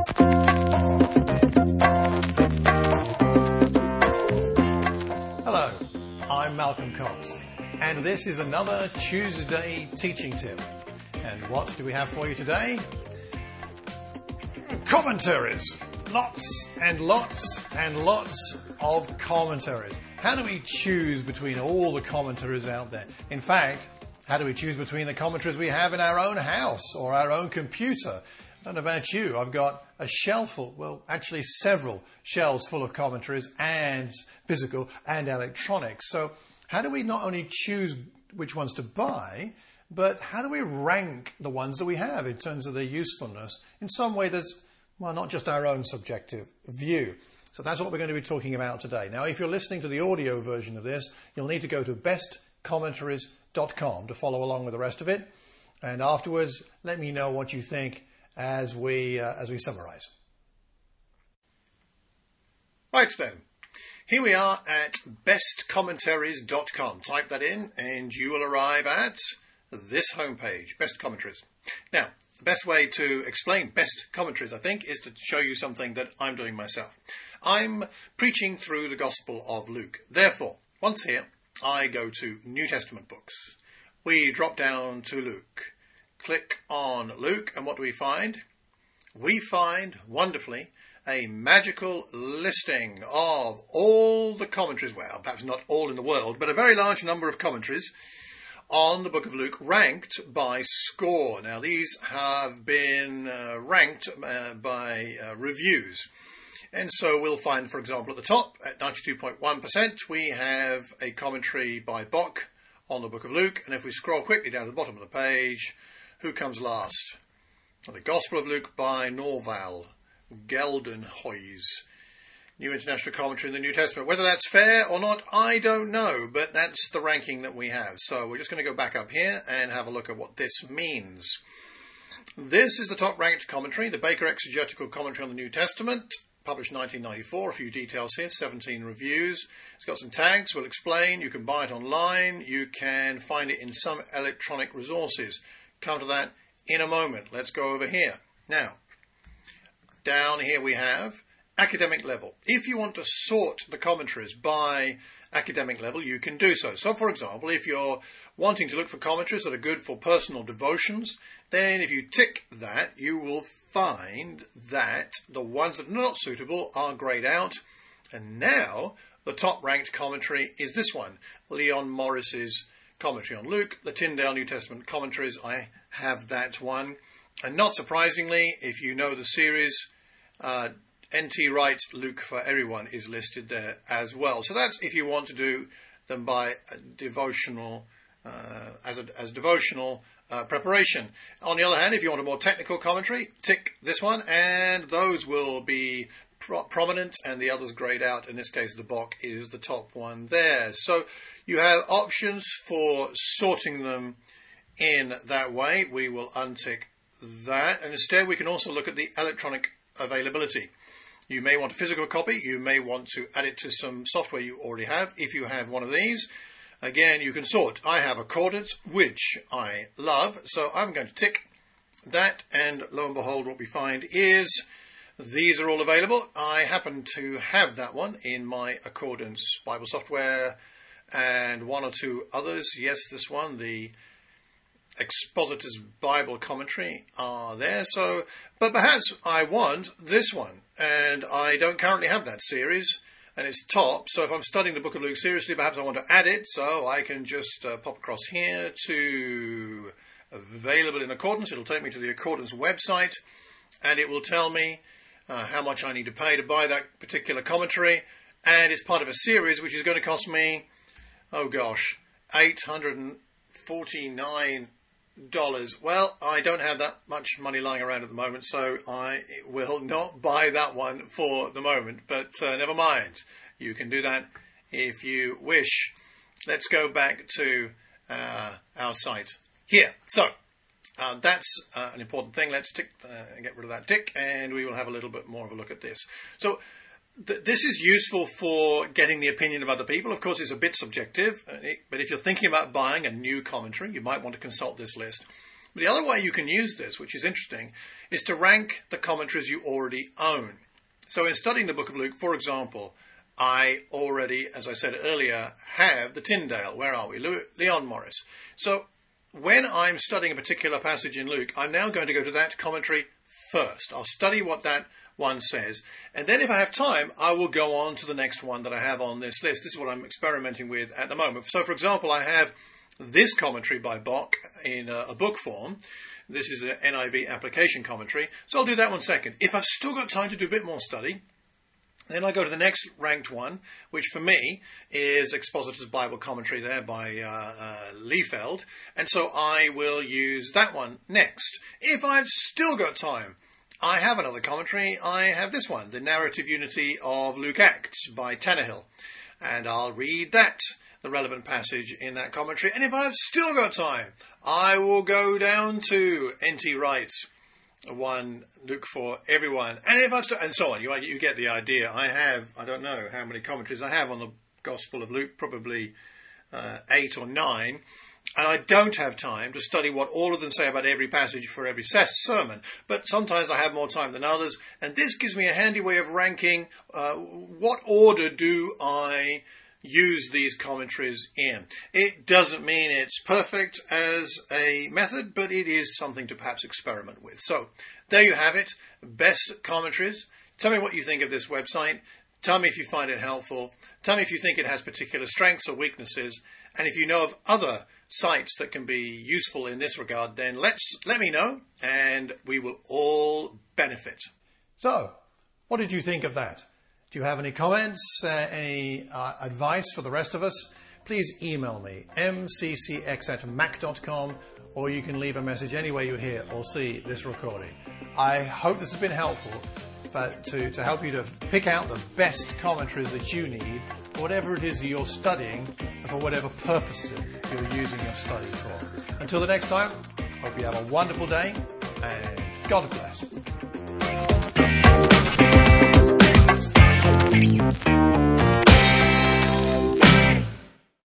Hello, I'm Malcolm Cox, and this is another Tuesday teaching tip. And what do we have for you today? Commentaries. Lots and lots and lots of commentaries. How do we choose between all the commentaries out there? In fact, how do we choose between the commentaries we have in our own house or our own computer? I don't know about you. I've got a shelf full, well, actually several shelves full of commentaries, and physical and electronic. So how do we not only choose which ones to buy, but how do we rank the ones that we have in terms of their usefulness in some way that's, well, not just our own subjective view? So that's what we're going to be talking about today. Now, if you're listening to the audio version of this, you'll need to go to bestcommentaries.com to follow along with the rest of it. And afterwards, let me know what you think as we summarize. Right then, here we are at bestcommentaries.com. Type that in and you will arrive at this homepage, Best Commentaries. Now, the best way to explain Best Commentaries, I think, is to show you something that I'm doing myself. I'm preaching through the Gospel of Luke. Therefore, once here, I go to New Testament books. We drop down to Luke. Click on Luke, and what do we find? We find, wonderfully, a magical listing of all the commentaries, well, perhaps not all in the world, but a very large number of commentaries on the book of Luke, ranked by score. Now, these have been ranked by reviews. And so we'll find, for example, at the top, at 92.1%, we have a commentary by Bock on the book of Luke. And if we scroll quickly down to the bottom of the page, who comes last? The Gospel of Luke by Norval Geldenhuys. New International Commentary in the New Testament. Whether that's fair or not, I don't know, but that's the ranking that we have. So we're just going to go back up here and have a look at what this means. This is the top-ranked commentary, the Baker Exegetical Commentary on the New Testament, published 1994. A few details here, 17 reviews. It's got some tags, we'll explain. You can buy it online. You can find it in some electronic resources. Come to that in a moment. Let's go over here. Now, down here we have academic level. If you want to sort the commentaries by academic level, you can do so. So, for example, if you're wanting to look for commentaries that are good for personal devotions, then if you tick that, you will find that the ones that are not suitable are greyed out. And now, the top-ranked commentary is this one, Leon Morris's commentary on Luke, the Tyndale New Testament commentaries. I have that one. And not surprisingly, if you know the series, N.T. Wright's Luke for Everyone is listed there as well. So that's if you want to do them by devotional, as devotional preparation. On the other hand, if you want a more technical commentary, tick this one, and those will be prominent, and the others grayed out. In this case, the Bock is the top one there. So you have options for sorting them in that way. We will untick that, and instead we can also look at the electronic availability. You may want a physical copy. You may want to add it to some software you already have. If you have one of these, again, you can sort. I have Accordance, which I love, so I'm going to tick that, and lo and behold, what we find is these are all available. I happen to have that one in my Accordance Bible software, and one or two others. Yes, this one, the Expositor's Bible Commentary, are there. So, but perhaps I want this one, and I don't currently have that series, and it's top. So if I'm studying the Book of Luke seriously, perhaps I want to add it. So I can just pop across here to Available in Accordance. It'll take me to the Accordance website, and it will tell me how much I need to pay to buy that particular commentary. And it's part of a series which is going to cost me, oh gosh, $849. Well, I don't have that much money lying around at the moment, so I will not buy that one for the moment. But never mind. You can do that if you wish. Let's go back to our site here. So that's an important thing. Let's tick, get rid of that tick, and we will have a little bit more of a look at this. So this is useful for getting the opinion of other people. Of course, it's a bit subjective, but if you're thinking about buying a new commentary, you might want to consult this list. But the other way you can use this, which is interesting, is to rank the commentaries you already own. So in studying the Book of Luke, for example, I already, as I said earlier, have the Tyndale. Where are we? Leon Morris. So when I'm studying a particular passage in Luke, I'm now going to go to that commentary first. I'll study what that one says, and then if I have time, I will go on to the next one that I have on this list. This is what I'm experimenting with at the moment. So, for example, I have this commentary by Bock in a book form. This is an NIV application commentary, so I'll do that one second. If I've still got time to do a bit more study, then I go to the next ranked one, which for me is Expositor's Bible Commentary there by Liefeld, and so I will use that one next. If I've still got time, I have another commentary. I have this one, The Narrative Unity of Luke Acts by Tannehill, and I'll read that, the relevant passage in that commentary. And if I've still got time, I will go down to N.T. Wright's one, Luke for Everyone, and if I've and so on. You get the idea. I don't know how many commentaries I have on the Gospel of Luke, probably 8 or 9. And I don't have time to study what all of them say about every passage for every sermon. But sometimes I have more time than others. And this gives me a handy way of ranking what order do I use these commentaries in. It doesn't mean it's perfect as a method, but it is something to perhaps experiment with. So there you have it. Best commentaries. Tell me what you think of this website. Tell me if you find it helpful. Tell me if you think it has particular strengths or weaknesses. And if you know of other sites that can be useful in this regard, then let me know, and we will all benefit. So, what did you think of that? Do you have any comments, any advice for the rest of us? Please email me, mccx@mac.com, or you can leave a message anywhere you hear or see this recording. I hope this has been helpful to help you to pick out the best commentaries that you need for whatever it is you're studying and for whatever purposes you're using your study for. Until the next time, hope you have a wonderful day, and God bless.